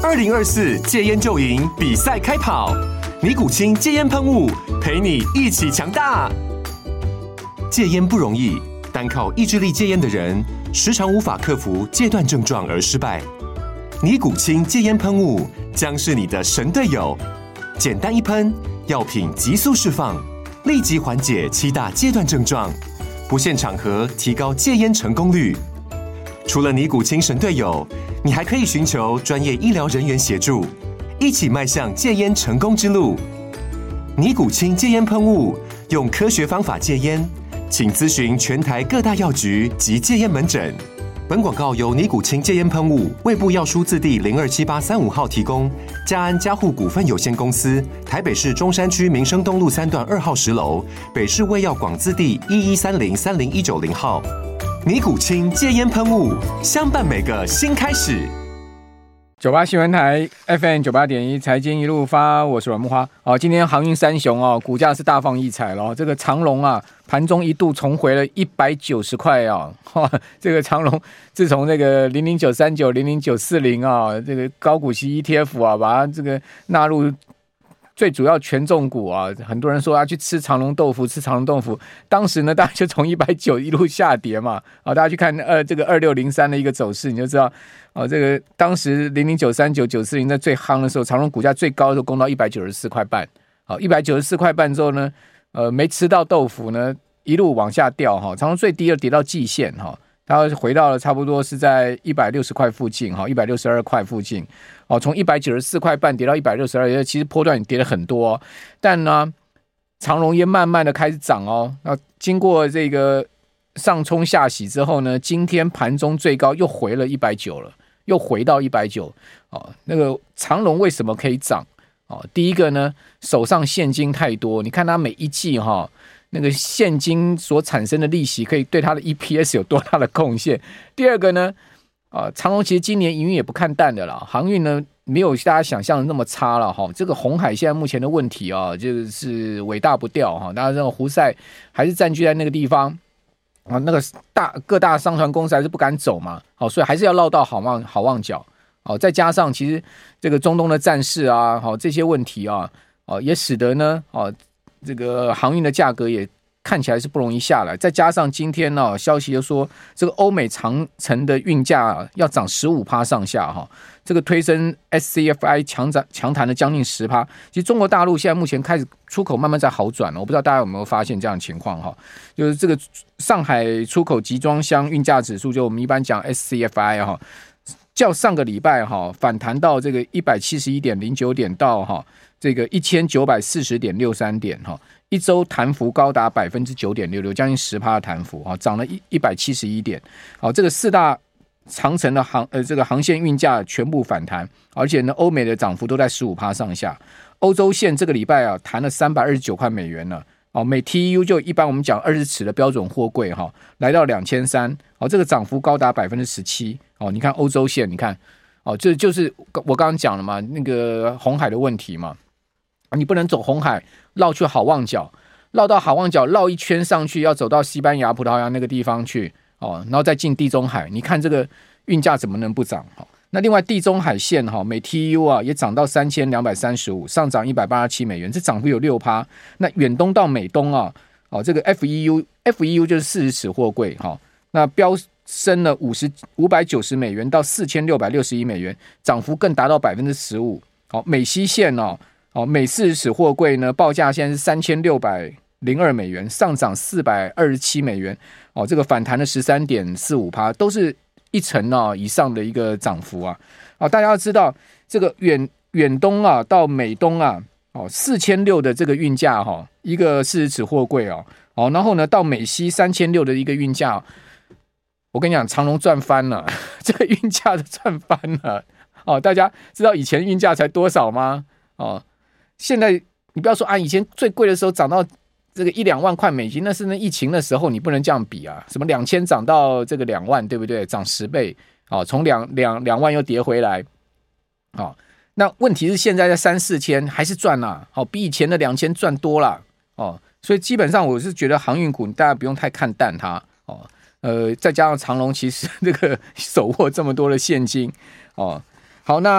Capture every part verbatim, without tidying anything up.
二零二四戒烟就赢比赛开跑，尼古清戒烟喷雾陪你一起强大。戒烟不容易，单靠意志力戒烟的人，时常无法克服戒断症状而失败。尼古清戒烟喷雾将是你的神队友，简单一喷，药品急速释放，立即缓解七大戒断症状，不限场合提高戒烟成功率。除了尼古清神队友，你还可以寻求专业医疗人员协助，一起迈向戒烟成功之路。尼古清戒烟喷雾，用科学方法戒烟，请咨询全台各大药局及戒烟门诊。本广告由尼古清戒烟喷雾、卫部药书字第零二七八三五号提供，嘉安嘉护股份有限公司，台北市中山区民生东路三段二号十楼，北市卫药广字第一一三零三零一九零号。尼古清戒烟喷雾，相伴每个新开始。 九八新闻台 F M 九八点一，财经一路发，我是阮木花。哦，今天航运三雄哦，股价是大放异彩了。这个长荣啊，盘中一度重回了一百九十块啊。这个长荣自从这个零零九三九、零零九四零啊，这个高股息 E T F 啊，把它这个纳入最主要权重股啊，很多人说要去吃长荣豆腐，吃长荣豆腐。当时呢，大家就从一百九一路下跌嘛，啊，大家去看呃这个二六零三的一个走势，你就知道，哦，这个当时零零九三九、九四零在最夯的时候，长荣股价最高的时候攻到一百九十四块半，好，一百九十四块半之后呢，呃，没吃到豆腐呢，一路往下掉哈，长荣最低的跌到季线哈。它回到了差不多是在一百六十块附近，一百六十二块附近，从一百九十四块半跌到一百六十二，其实波段也跌了很多，哦，但呢，长荣也慢慢的开始涨哦。那经过这个上冲下洗之后呢，今天盘中最高又回了一百九了，又回到一百九。哦，那个长荣为什么可以涨？哦，第一个呢，手上现金太多，你看它每一季哈。哦那个现金所产生的利息可以对它的 E P S 有多大的贡献？第二个呢，啊，长荣其实今年营运也不看淡的啦，航运呢没有大家想象的那么差了哈。这个鸿海现在目前的问题啊，就是尾大不掉哈，大家这个胡塞还是占据在那个地方啊，那个大各大商船公司还是不敢走嘛，好，所以还是要绕到好望好望角。哦，再加上其实这个中东的战事啊，好这些问题啊，哦也使得呢，哦。这个航运的价格也看起来是不容易下来，再加上今天呢，哦，消息就说这个欧美长程的运价，啊，要涨 百分之十五 上下哈，这个推升 S C F I 强涨强弹了将近 百分之十。其实中国大陆现在目前开始出口慢慢在好转了，我不知道大家有没有发现这样的情况哈，就是这个上海出口集装箱运价指数，就我们一般讲 S C F I 哈，较上个礼拜哈反弹到这个 一百七十一点零九 点到哈。这个一千九百四十点六三点哈，一周弹幅高达百分之九点六六，将近十趴的弹幅哈，涨了一一百七十一点。好，这个四大长程的航呃这个航线运价全部反弹，而且呢，欧美的涨幅都在十五趴上下。欧洲线这个礼拜啊，弹了三百二十九块美元了。哦，每 T E U 就一般我们讲二十尺的标准货柜哈，来到两千三，哦，这个涨幅高达百分之十七。哦，你看欧洲线，你看，哦，这就是我刚刚讲了嘛，那个鸿海的问题嘛。你不能走红海绕去好望角，绕到好望角绕一圈上去，要走到西班牙、葡萄牙那个地方去哦，然后再进地中海。你看这个运价怎么能不涨？那另外地中海线哈，每 T E U 啊也涨到三千两百三十五，上涨一百八十七美元，这涨幅有六趴。那远东到美东啊，哦这个 F E U F E U 就是四十尺货柜哈，那飙升了五十五百九十美元到四千六百六十一美元，涨幅更达到百分之十五。好，美西线哦。哦，每四十尺货柜呢，报价现在是三千六百零二美元，上涨四百二十七美元。哦，这个反弹了十三点四五趴，都是一成啊以上的一个涨幅啊。哦，大家要知道，这个远远东啊到美东啊，哦四千六的这个运价哈，哦，一个四十尺货柜哦，哦，然后呢到美西三千六的一个运价，哦，我跟你讲，长荣赚翻了，这个运价都赚翻了。哦，大家知道以前运价才多少吗？哦。现在你不要说啊，以前最贵的时候涨到这个一两万块美金，那是那疫情的时候，你不能这样比啊。什么两千涨到这个两万，对不对？涨十倍，哦，从两两两万又跌回来，哦，那问题是现在在三四千还是赚啦，哦，比以前的两千赚多了，哦，所以基本上我是觉得航运股大家不用太看淡它，哦，呃，再加上长荣其实这个手握这么多的现金，哦，好，那。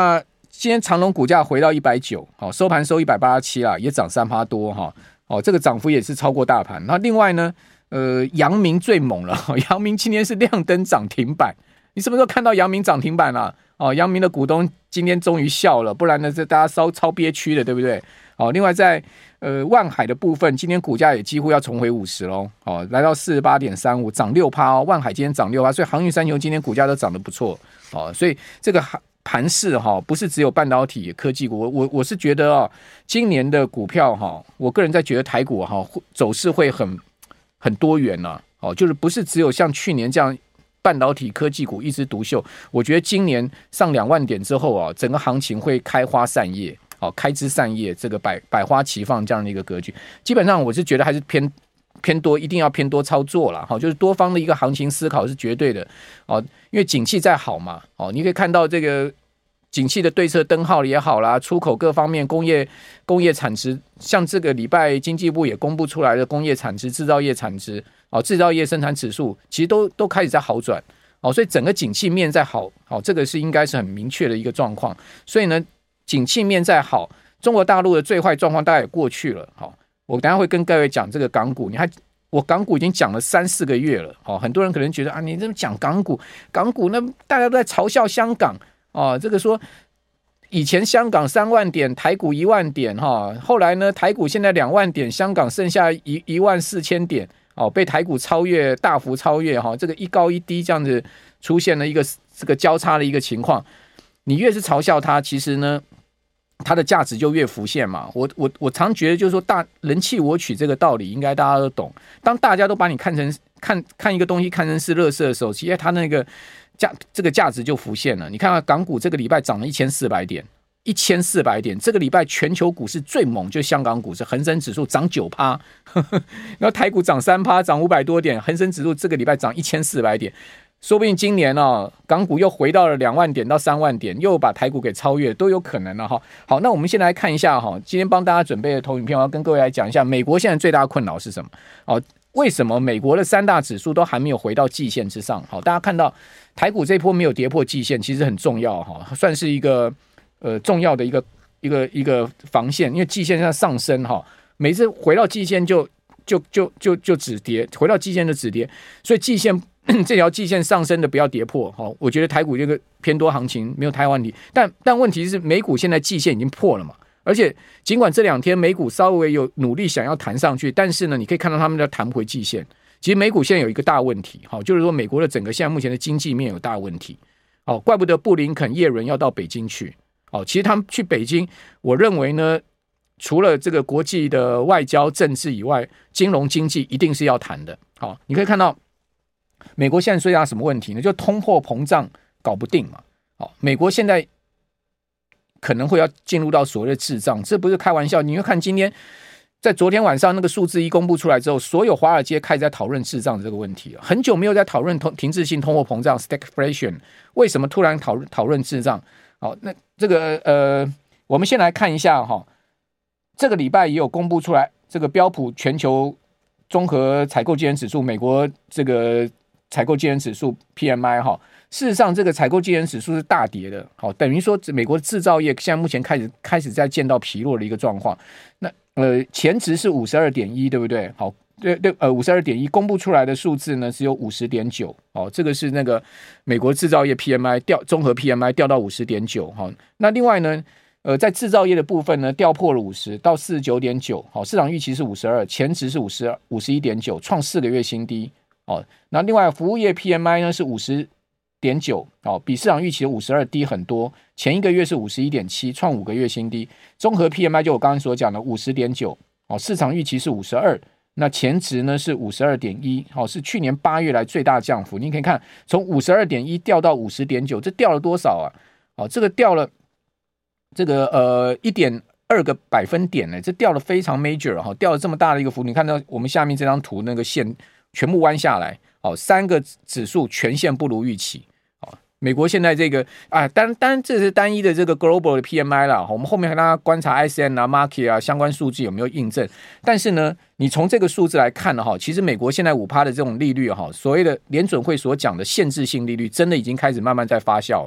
今天长荣股价回到一百九十，收盘收一百八十七啦，也涨三趴多哈。哦，这个涨幅也是超过大盘。那另外呢，呃，阳明最猛了，阳明今天是亮灯涨停板。你什么时候看到阳明涨停板啊？哦，阳明的股东今天终于笑了，不然呢，这大家超超憋屈的，对不对？哦，另外在呃万海的部分，今天股价也几乎要重回五十喽，哦，来到四十八点三五，涨六趴哦。万海今天涨六趴，所以航运三雄今天股价都涨得不错哦。所以这个盘势哈、哦，不是只有半导体科技股，我我我是觉得哦，今年的股票哈、哦，我个人在觉得台股哈、哦、走势会很很多元呐、啊，哦，就是不是只有像去年这样。半导体科技股一枝独秀，我觉得今年上两万点之后啊，整个行情会开花散叶，哦，开枝散叶，这个百百花齐放这样的一个格局。基本上我是觉得还是偏偏多，一定要偏多操作啦，哈，就是多方的一个行情思考是绝对的，哦，因为景气再好嘛，哦，你可以看到这个景气的对策灯号也好啦，出口各方面工业工业产值，像这个礼拜经济部也公布出来的工业产值、制造业产值。哦，制造业生产指数其实都都开始在好转，哦，所以整个景气面在好，哦，这个是应该是很明确的一个状况。所以呢，景气面在好，中国大陆的最坏状况大概也过去了。好、哦，我等一下会跟各位讲这个港股，你还我港股已经讲了三四个月了，哦，很多人可能觉得啊，你这么讲港股，港股那大家都在嘲笑香港，哦，这个说。以前香港三万点，台股一万点哈，后来呢，台股现在两万点，香港剩下一一万四千点。哦，被台股超越，大幅超越哈，这个一高一低这样子出现了一个这个交叉的一个情况。你越是嘲笑它，其实呢，它的价值就越浮现嘛。我我我常觉得就是说，大人弃我取这个道理，应该大家都懂。当大家都把你看成看看一个东西看成是垃圾的时候，其实它那个价这个价值就浮现了。你看看港股这个礼拜涨了一千四百点。一千四百点，这个礼拜全球股市最猛，就是香港股市，恒生指数涨九趴，然后台股涨三趴，涨五百多点，恒生指数这个礼拜涨一千四百点，说不定今年哦，港股又回到了两万点到三万点，又把台股给超越，都有可能了哈。好，那我们先来看一下哈，今天帮大家准备的投影片，我要跟各位来讲一下，美国现在最大的困扰是什么？哦，为什么美国的三大指数都还没有回到季线之上？好，大家看到台股这一波没有跌破季线，其实很重要哈，算是一个。呃，重要的一个一个一个防线，因为季线在上升哈，每次回到季线就就就就就止跌，回到季线就止跌，所以季线这条季线上升的不要跌破哈。我觉得台股这个偏多行情没有太大问题，但但问题是美股现在季线已经破了嘛，而且尽管这两天美股稍微有努力想要弹上去，但是呢，你可以看到他们要弹回季线。其实美股现在有一个大问题，哈，就是说美国的整个现在目前的经济面有大问题，哦，怪不得布林肯、叶伦要到北京去。哦，其实他们去北京，我认为呢，除了这个国际的外交政治以外，金融经济一定是要谈的。好、哦，你可以看到，美国现在最大什么问题呢？就通货膨胀搞不定嘛。哦，美国现在可能会要进入到所谓的滞胀，这不是开玩笑。你会看今天在昨天晚上那个数字一公布出来之后，所有华尔街开始在讨论滞胀这个问题了。很久没有在讨论停滞性通货膨胀 （stagflation）， 为什么突然讨论讨论滞胀？好，那这个呃，我们先来看一下哈，这个礼拜也有公布出来，这个标普全球综合采购经理指数，美国这个采购经理指数 P M I 哈，事实上这个采购经理指数是大跌的，好，等于说美国制造业现在目前开始开始在见到疲弱的一个状况。那呃，前值是五十二点一，对不对？好。对对，呃，五十二点一公布出来的数字呢，只有五十点九，哦，这个是那个美国制造业 P M I 掉，综合 P M I 掉到五十点九，哈。那另外呢，呃，在制造业的部分呢，掉破了五十到四十九点九，好，市场预期是五十二，前值是五十五十一点九，创四个月新低，哦。那另外服务业 P M I 呢是五十点九，哦，比市场预期的五十二低很多，前一个月是五十一点七，创五个月新低。综合 P M I 就我刚刚所讲的五十点九，哦，市场预期是五十二。那前值呢是 五十二点一， 好，是去年八月来最大降幅。你可以看从 五十二点一 掉到 五十点九， 这掉了多少啊？好，这个掉了这个呃 一点二 个百分点呢，这掉了非常 major 哈，掉了这么大的一个幅度。你看到我们下面这张图那个线全部弯下来，好，三个指数全线不如预期。美国现在这个啊，单单这是单一的这个 global 的 P M I 啦，我们后面还让大家观察 I C N 啊、market 啊相关数据有没有印证。但是呢，你从这个数字来看呢，哈，其实美国现在 百分之五 的这种利率哈，所谓的联准会所讲的限制性利率，真的已经开始慢慢在发酵了。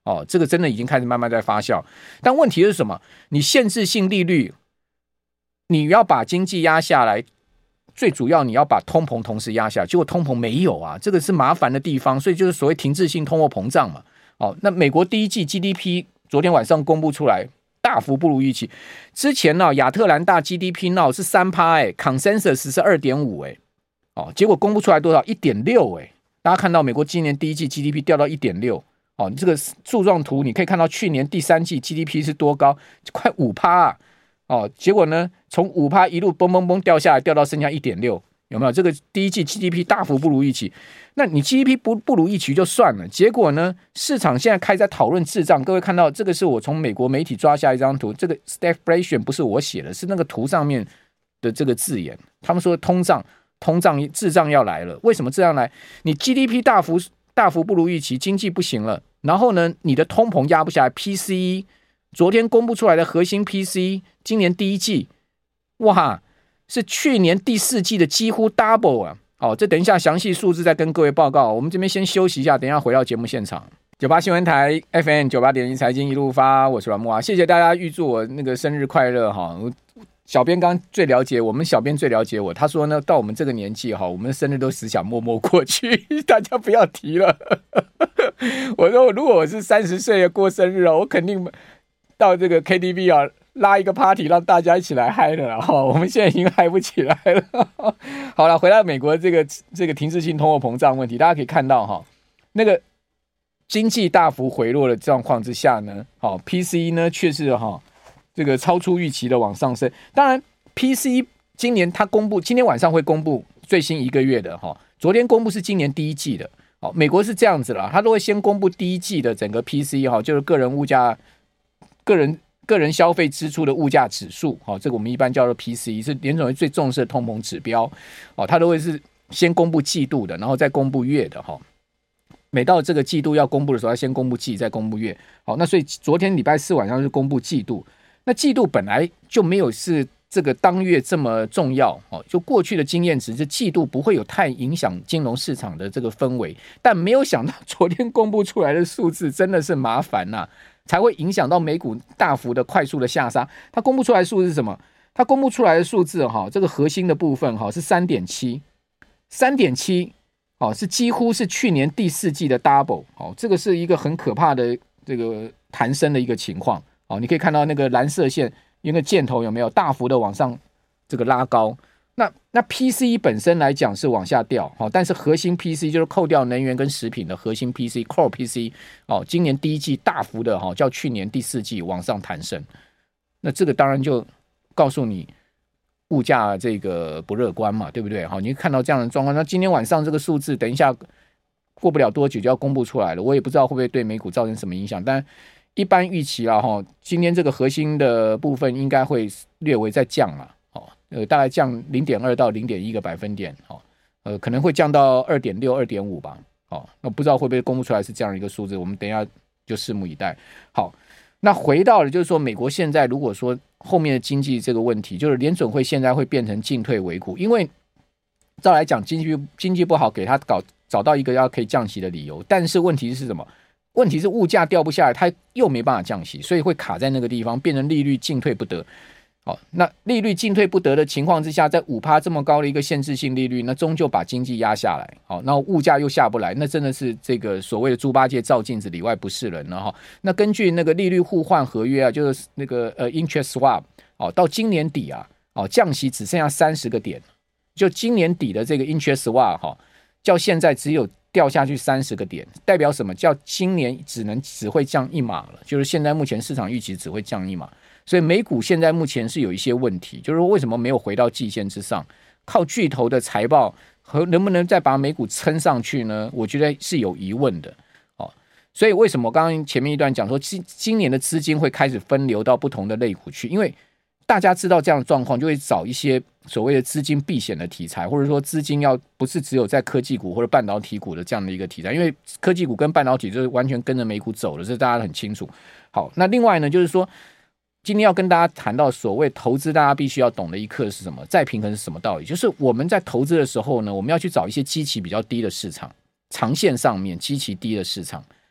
哦，这个真的已经开始慢慢在发酵。但问题是什么？你限制性利率，你要把经济压下来，最主要你要把通膨同时压下来，结果通膨没有啊，这个是麻烦的地方，所以就是所谓停滞性通货膨胀嘛。哦，那美国第一季 G D P 昨天晚上公布出来，大幅不如预期。之前呢、啊，亚特兰大 G D P 闹是 百分之三 哎 ，consensus 是 二点五 哎，哦，结果公布出来多少 一点六 哎，大家看到美国今年第一季 G D P 掉到 一点六，哦，你这个柱状图你可以看到去年第三季 G D P 是多高，快 百分之五 啊，哦，结果呢从 百分之五 一路蹦蹦蹦掉下来，掉到剩下 一点六，有没有？这个第一季 G D P 大幅不如预期。那你 G D P 不不如预期就算了，结果呢，市场现在开始在讨论滞胀。各位看到这个是我从美国媒体抓下一张图，这个 stagflation 不是我写的，是那个图上面的这个字眼。他们说通胀、通胀、滞胀要来了。为什么这样来？你 G D P 大幅大幅不如预期，经济不行了，然后呢，你的通膨压不下来 ，P C E 昨天公布出来的核心 P C E， 今年第一季，哇，是去年第四季的几乎 double 啊！好，这等一下详细数字再跟各位报告。我们这边先休息一下，等一下回到节目现场。九八新闻台 F M 九八点一财经一路发，我是阮木华，谢谢大家预祝我那个生日快乐哈！小编刚最了解我们，小编最了解我，他说呢，到我们这个年纪哈，我们的生日都只想默默过去，大家不要提了。我说如果我是三十岁过生日哦，我肯定到这个 K T V 啊。拉一个 party 让大家一起来嗨了哈，我们现在已经嗨不起来了。好了，回到美国这个这个停滞性通货膨胀问题，大家可以看到哈，那个经济大幅回落的状况之下呢，好 P C E 呢却是哈这个超出预期的往上升。当然 P C E 今年它公布，今天晚上会公布最新一个月的哈，昨天公布是今年第一季的。好，美国是这样子啦，它都会先公布第一季的整个 P C E 哈，就是个人物价、个人。个人消费支出的物价指数，哦，这个我们一般叫做 P C E， 是联准会最重视的通膨指标，哦，它都会是先公布季度的，然后再公布月的，哈。每到这个季度要公布的时候，要先公布季，再公布月，好，那所以昨天礼拜四晚上是公布季度，那季度本来就没有是这个当月这么重要，哦，就过去的经验值，这季度不会有太影响金融市场的这个氛围，但没有想到昨天公布出来的数字真的是麻烦呐、啊。才会影响到美股大幅的快速的下杀。它公布出来的数字是什么？它公布出来的数字哈，这个核心的部分哈是 三点七， 三点七 哦，是几乎是去年第四季的 double 哦，这个是一个很可怕的这个弹升的一个情况哦。你可以看到那个蓝色线，那个箭头有没有大幅的往上这个拉高？那那 P C E 本身来讲是往下掉，但是核心 P C E 就是扣掉能源跟食品的核心 P C E、Core P C E， 今年第一季大幅的较去年第四季往上弹升，那这个当然就告诉你物价这个不乐观嘛，对不对？你看到这样的状况，那今天晚上这个数字，等一下过不了多久就要公布出来了，我也不知道会不会对美股造成什么影响，但一般预期啦，今天这个核心的部分应该会略微再降了。呃，大概降 零点二 到 零点一 个百分点，哦，呃，可能会降到 二点六、二点五 吧，哦，那不知道会不会公布出来是这样一个数字，我们等一下就拭目以待。好，那回到了就是说，美国现在如果说后面的经济这个问题，就是联准会现在会变成进退维谷，因为照来讲经济经济不好，给他搞找到一个要可以降息的理由，但是问题是什么？问题是物价掉不下来，它又没办法降息，所以会卡在那个地方，变成利率进退不得。好，那利率进退不得的情况之下，在 百分之五 这么高的一个限制性利率，那终究把经济压下来。好，那物价又下不来，那真的是这个所谓的猪八戒照镜子里外不是人了哈。那根据那个利率互换合约啊，就是那个呃 interest swap， 哦，到今年底啊，哦降息只剩下三十个点，就今年底的这个 interest swap 哈，较现在只有掉下去三十个点，代表什么？叫今年只能只会降一码了，就是现在目前市场预期只会降一码。所以美股现在目前是有一些问题，就是说为什么没有回到季线之上？靠巨头的财报和能不能再把美股撑上去呢？我觉得是有疑问的。哦，所以为什么我刚刚前面一段讲说，今今年的资金会开始分流到不同的类股去？因为大家知道这样的状况，就会找一些所谓的资金避险的题材，或者说资金要不是只有在科技股或者半导体股的这样的一个题材，因为科技股跟半导体就是完全跟着美股走的，这大家很清楚。好，那另外呢，就是说。今天要跟大家谈到所谓投资，大家必须要懂的一课是什么？再平衡是什么道理？就是我们在投资的时候呢，我们要去找一些基期比较低的市场，长线上面基期低的市场。好，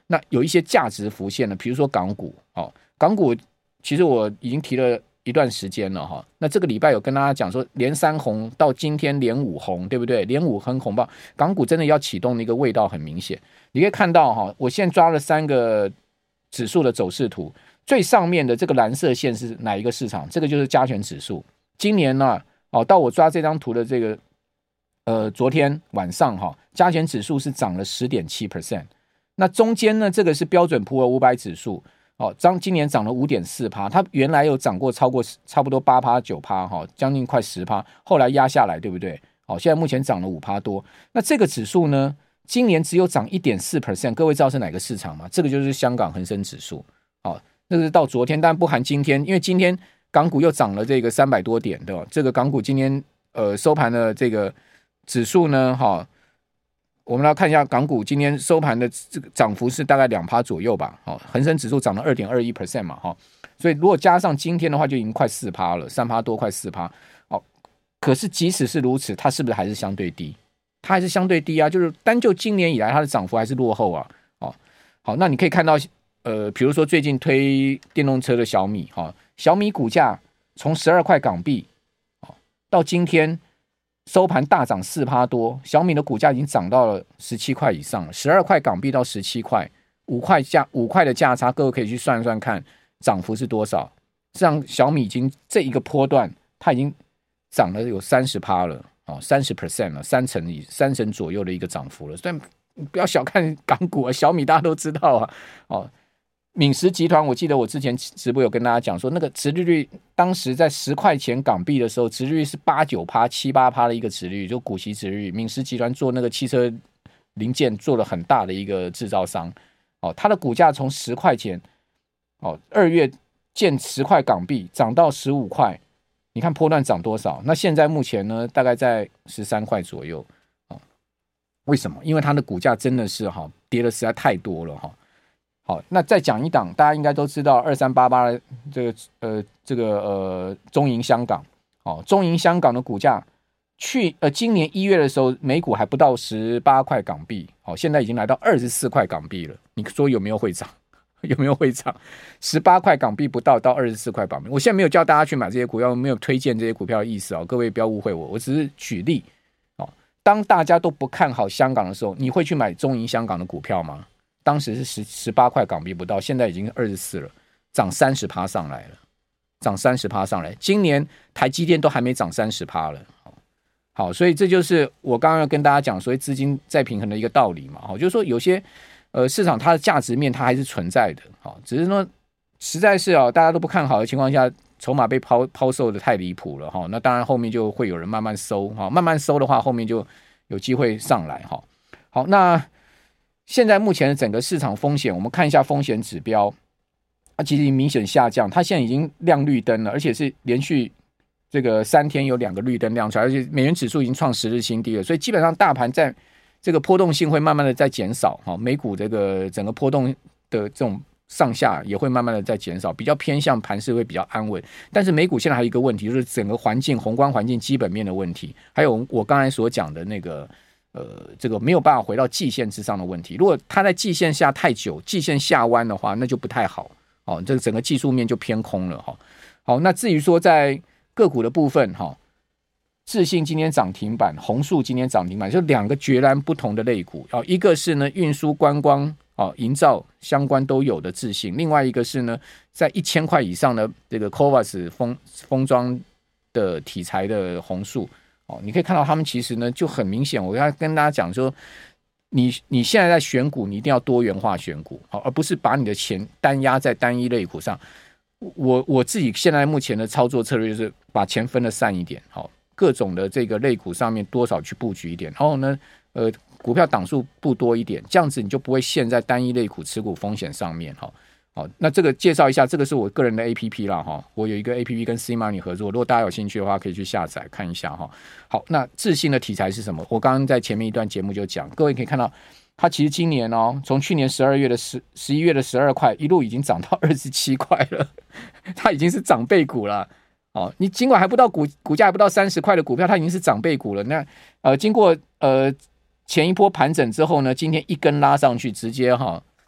那有一些价值浮现了，比如说港股，哦，港股其实我已经提了一段时间了哈。那这个礼拜有跟大家讲说，连三红到今天连五红，对不对？连五很红爆，港股真的要启动的一个味道很明显。你可以看到哈，我现在抓了三个指数的走势图，最上面的这个蓝色线是哪一个市场？这个就是加权指数。今年呢、啊，哦，到我抓这张图的这个，呃，昨天晚上哈，加权指数是涨了 十点七 percent。那中间呢，这个是标准普尔五百指数，哦，涨今年涨了 五点四 percent， 它原来有涨过超过差不多 八 percent 九 percent 哈，将近快 十 percent， 后来压下来，对不对？哦，现在目前涨了 五 percent 多。那这个指数呢，今年只有涨 一点四 percent， 各位知道是哪个市场吗？这个就是香港恒生指数。哦，那个是到昨天，但不含今天，因为今天港股又涨了这个三百多点，对吧？这个港股今天呃收盘的这个指数呢，哈、哦。我们来看一下港股今天收盘的这个涨幅是大概 百分之二 左右吧，哦，恒生指数涨了 二点二一 percent 嘛，哈、哦，所以如果加上今天的话，就已经快 百分之四 了， 三 percent 多，快 百分之四 哦。可是即使是如此，它是不是还是相对低？它还是相对低啊，就是单就今年以来它的涨幅还是落后啊，哦，好，那你可以看到，呃，比如说最近推电动车的小米，哈、哦，小米股价从十二块港币，哦，到今天。收盘大涨 百分之四 多，小米的股价已经涨到了十七块以上了，十二块港币到十七块，五块价五块的价差，各位可以去算一算看涨幅是多少。这样小米已经这一个波段，它已经涨了有 百分之三十 了，哦 百分之三十 了，三成以三成左右的一个涨幅了。所以不要小看港股啊，小米大家都知道啊，哦。敏实集团，我记得我之前直播有跟大家讲说，那个殖利率当时在十块钱港币的时候，殖利率是八九趴、七八趴的一个殖利率，就股息殖利率。敏实集团做那个汽车零件做了很大的一个制造商，哦，它的股价从十块钱，哦，二月见十块港币涨到十五块，你看波段涨多少？那现在目前呢，大概在十三块左右，哦，为什么？因为它的股价真的是哈、哦、跌的实在太多了哈。哦好，那再讲一档，大家应该都知道二三八八的这个呃这个呃中银香港，哦，中银香港的股价去呃今年一月的时候，每股还不到十八块港币，哦，现在已经来到二十四块港币了。你说有没有会涨？有没有会涨？十八块港币不到到二十四块港币。我现在没有叫大家去买这些股票，没有推荐这些股票的意思哦，各位不要误会我，我只是举例哦。当大家都不看好香港的时候，你会去买中银香港的股票吗？当时是十十八块港币不到，现在已经二十四了，涨三十趴上来了，涨三十趴上来。今年台积电都还没涨三十趴了，好，所以这就是我刚刚要跟大家讲，所谓资金再平衡的一个道理嘛。好，就是说有些呃市场它的价值面它还是存在的，好，只是说实在是啊、哦、大家都不看好的情况下，筹码被抛抛售的太离谱了哈。那当然后面就会有人慢慢收哈，慢慢收的话，后面就有机会上来哈。好，那。现在目前的整个市场风险，我们看一下风险指标，它其实明显下降，它现在已经亮绿灯了，而且是连续这个三天有两个绿灯亮出来，而且美元指数已经创十日新低了，所以基本上大盘在这个波动性会慢慢的在减少，美股这个整个波动的这种上下也会慢慢的在减少，比较偏向盘势会比较安稳。但是美股现在还有一个问题，就是整个环境宏观环境基本面的问题，还有我刚才所讲的那个。呃，这个没有办法回到季线之上的问题。如果它在季线下太久，季线下弯的话，那就不太好。哦，这个整个技术面就偏空了哈。好，那至于说在个股的部分哈，智信今天涨停板，宏塑今天涨停板，就两个截然不同的类股。哦，一个是呢运输、观光、哦营造相关都有的智信，另外一个是呢在一千块以上的这个 C O V A S 封封装的题材的宏塑。哦，你可以看到他们其实呢就很明显，我要跟大家讲说，你你现在在选股，你一定要多元化选股，好，而不是把你的钱单压在单一类股上。我我自己现在目前的操作策略就是把钱分得散一点，好，各种的这个类股上面多少去布局一点，然后呢，呃，股票档数布多一点，这样子你就不会陷在单一类股持股风险上面，哈。好，那这个介绍一下，这个是我个人的 A P P 啦哈，我有一个 A P P 跟 C Money 合作，如果大家有兴趣的话，可以去下载看一下哈。好，那智信的题材是什么？我刚刚在前面一段节目就讲，各位可以看到，它其实今年哦，从去年十二月的十十一月的十二块，一路已经涨到二十七块了，它已经是长辈股了。哦，你尽管还不到股股价还不到三十块的股票，它已经是长辈股了。那呃，经过呃前一波盘整之后呢，今天一根拉上去，直接哈。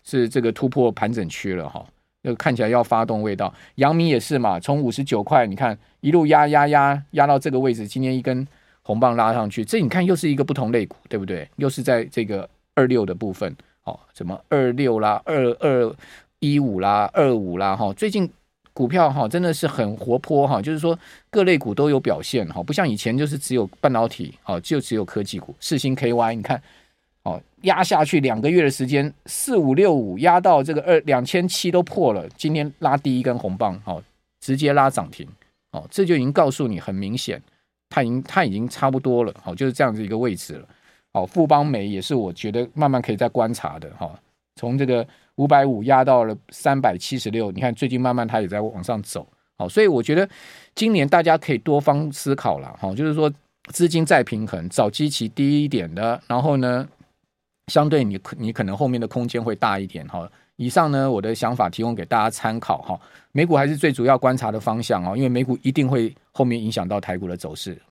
是这个突破盘整区了哈，这个看起来要发动味道。阳明也是嘛，从五十九块你看一路压压压压到这个位置，今天一根红棒拉上去，这你看又是一个不同类股，对不对？又是在这个二六的部分，哦，什么二六啦、二二一五啦、二五啦，哈，最近股票哈真的是很活泼哈，就是说各类股都有表现哈，不像以前就是只有半导体，哦，就只有科技股，世芯 K Y， 你看。哦，压下去两个月的时间，四五六五压到这个二两千七都破了，今天拉第一根红棒，哦，直接拉涨停，哦，这就已经告诉你很明显，它已经它已经差不多了，哦，就是这样子一个位置了。哦，富邦美也是我觉得慢慢可以再观察的，哈、哦，从这个五百五压到了三百七十六，你看最近慢慢它也在往上走，好、哦，所以我觉得今年大家可以多方思考了，哈、哦，就是说资金再平衡，找基期低一点的，然后呢。相对你你可能后面的空间会大一点哈。以上呢，我的想法提供给大家参考哈。美股还是最主要观察的方向哦，因为美股一定会后面影响到台股的走势。